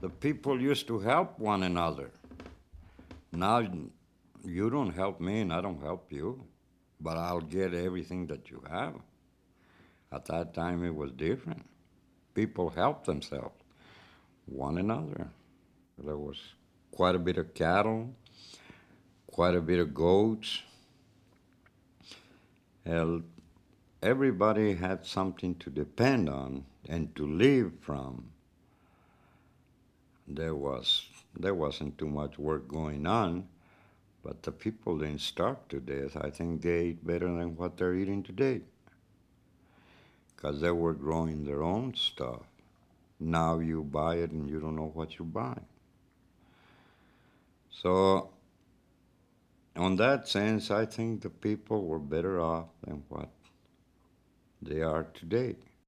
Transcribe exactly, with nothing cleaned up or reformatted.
The people used to help one another. Now you don't help me and I don't help you, but I'll get everything that you have. At that time, it was different. People helped themselves, one another. There was quite a bit of cattle, quite a bit of goats. Hell, everybody had something to depend on and to live from. There was there wasn't too much work going on, but the people didn't starve to death. I think they ate better than what they're eating today because they were growing their own stuff. Now you buy it and you don't know what you buy. So, on that sense, I think the people were better off than what they are today.